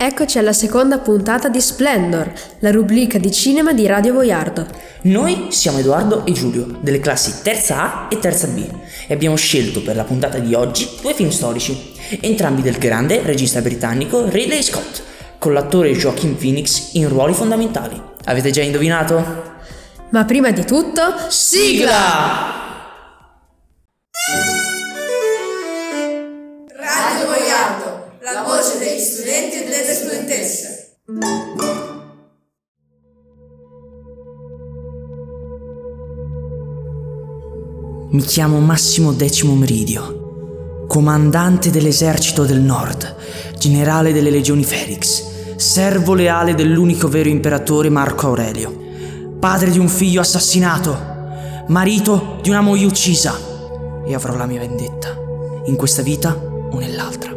Eccoci alla seconda puntata di Splendor, la rubrica di cinema di Radio Boiardo. Noi siamo Edoardo e Giulio, delle classi terza A e terza B, e abbiamo scelto per la puntata di oggi 2 film storici, entrambi del grande regista britannico Ridley Scott, con l'attore Joaquin Phoenix in ruoli fondamentali. Avete già indovinato? Ma prima di tutto, sigla! Radio Boiardo, la voce degli studenti e delle studentesse. Mi chiamo Massimo X Meridio, comandante dell'esercito del Nord, generale delle legioni Felix, servo leale dell'unico vero imperatore Marco Aurelio, padre di un figlio assassinato, marito di una moglie uccisa, e avrò la mia vendetta, in questa vita o nell'altra.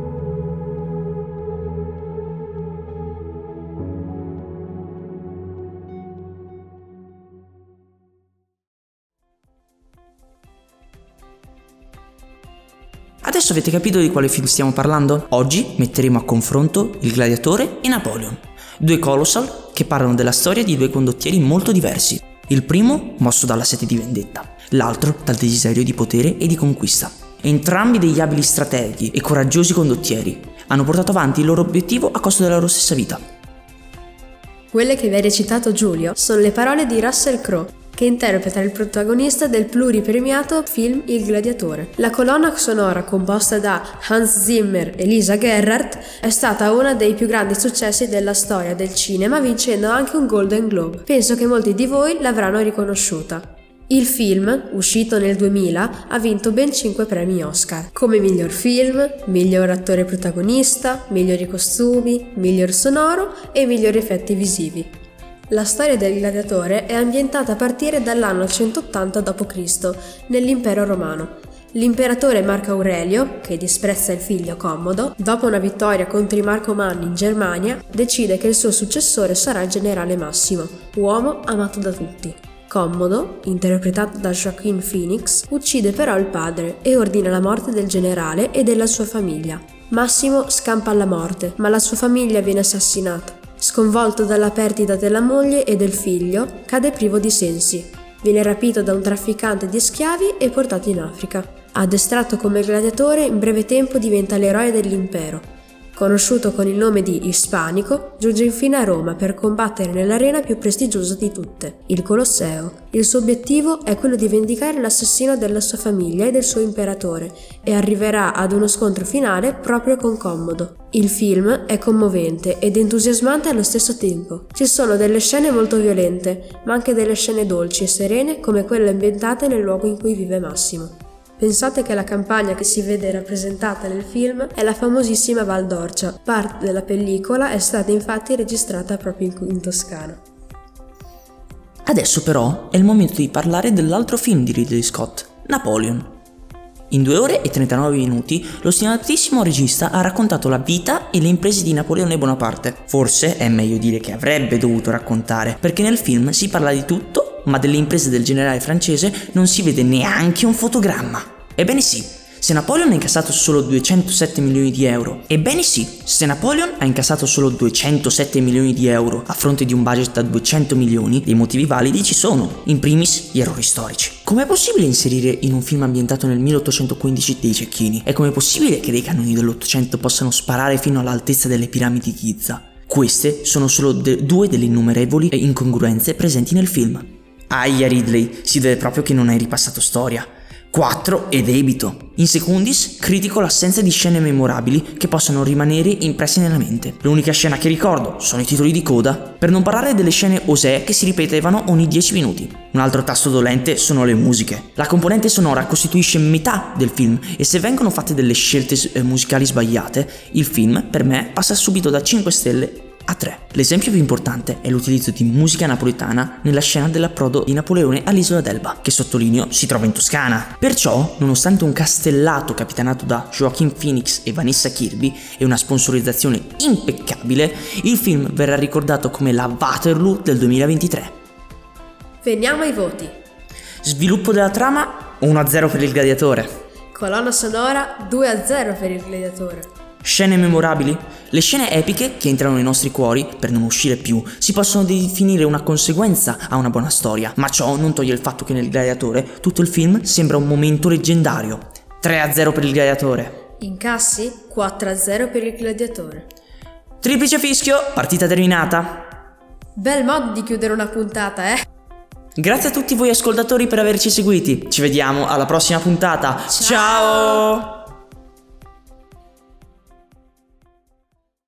Adesso avete capito di quale film stiamo parlando? Oggi metteremo a confronto Il Gladiatore e Napoleon, 2 colossal che parlano della storia di 2 condottieri molto diversi. Il primo mosso dalla sete di vendetta, l'altro dal desiderio di potere e di conquista. Entrambi degli abili strateghi e coraggiosi condottieri hanno portato avanti il loro obiettivo a costo della loro stessa vita. Quelle che vi ha recitato Giulio sono le parole di Russell Crowe, che interpreta il protagonista del pluripremiato film Il Gladiatore. La colonna sonora, composta da Hans Zimmer e Lisa Gerhardt, è stata uno dei più grandi successi della storia del cinema, vincendo anche un Golden Globe. Penso che molti di voi l'avranno riconosciuta. Il film, uscito nel 2000, ha vinto ben 5 premi Oscar, come miglior film, miglior attore protagonista, migliori costumi, miglior sonoro e migliori effetti visivi. La storia del gladiatore è ambientata a partire dall'anno 180 d.C., nell'impero romano. L'imperatore Marco Aurelio, che disprezza il figlio Commodo, dopo una vittoria contro i Marcomanni in Germania, decide che il suo successore sarà il generale Massimo, uomo amato da tutti. Commodo, interpretato da Joaquin Phoenix, uccide però il padre e ordina la morte del generale e della sua famiglia. Massimo scampa alla morte, ma la sua famiglia viene assassinata. Sconvolto dalla perdita della moglie e del figlio, cade privo di sensi. Viene rapito da un trafficante di schiavi e portato in Africa. Addestrato come gladiatore, in breve tempo diventa l'eroe dell'impero. Conosciuto con il nome di Ispanico, giunge infine a Roma per combattere nell'arena più prestigiosa di tutte, il Colosseo. Il suo obiettivo è quello di vendicare l'assassino della sua famiglia e del suo imperatore, e arriverà ad uno scontro finale proprio con Commodo. Il film è commovente ed entusiasmante allo stesso tempo. Ci sono delle scene molto violente, ma anche delle scene dolci e serene come quelle ambientate nel luogo in cui vive Massimo. Pensate che la campagna che si vede rappresentata nel film è la famosissima Val d'Orcia. Parte della pellicola è stata infatti registrata proprio in Toscana. Adesso però è il momento di parlare dell'altro film di Ridley Scott, Napoleon. In 2 ore e 39 minuti lo stimatissimo regista ha raccontato la vita e le imprese di Napoleone Bonaparte. Forse è meglio dire che avrebbe dovuto raccontare, perché nel film si parla di tutto, ma delle imprese del generale francese non si vede neanche un fotogramma. Ebbene sì, se Napoleon ha incassato solo 207 milioni di euro. Ebbene sì, se Napoleon ha incassato solo 207 milioni di euro a fronte di un budget da 200 milioni, dei motivi validi ci sono, in primis gli errori storici. Com'è possibile inserire in un film ambientato nel 1815 dei cecchini? E com'è possibile che dei cannoni dell'Ottocento possano sparare fino all'altezza delle piramidi di Giza? Queste sono solo 2 delle innumerevoli incongruenze presenti nel film. Aia Ridley, si vede proprio che non hai ripassato storia. 4 e debito. In secundis, critico l'assenza di scene memorabili che possano rimanere impresse nella mente. L'unica scena che ricordo sono i titoli di coda, per non parlare delle scene osè che si ripetevano ogni 10 minuti. Un altro tasto dolente sono le musiche. La componente sonora costituisce metà del film e se vengono fatte delle scelte musicali sbagliate, il film per me passa subito da 5 stelle a 3. L'esempio più importante è l'utilizzo di musica napoletana nella scena dell'approdo di Napoleone all'isola d'Elba, che sottolineo si trova in Toscana. Perciò, nonostante un castellato capitanato da Joaquin Phoenix e Vanessa Kirby e una sponsorizzazione impeccabile, il film verrà ricordato come la Waterloo del 2023. Veniamo ai voti. Sviluppo della trama 1-0 per il gladiatore. Colonna sonora 2-0 per il gladiatore. Scene memorabili? Le scene epiche che entrano nei nostri cuori per non uscire più si possono definire una conseguenza a una buona storia, ma ciò non toglie il fatto che nel Gladiatore tutto il film sembra un momento leggendario. 3-0 per il Gladiatore. Incassi 4-0 per il Gladiatore. Triplice fischio, partita terminata. Bel modo di chiudere una puntata, eh? Grazie a tutti voi ascoltatori per averci seguiti. Ci vediamo alla prossima puntata. Ciao!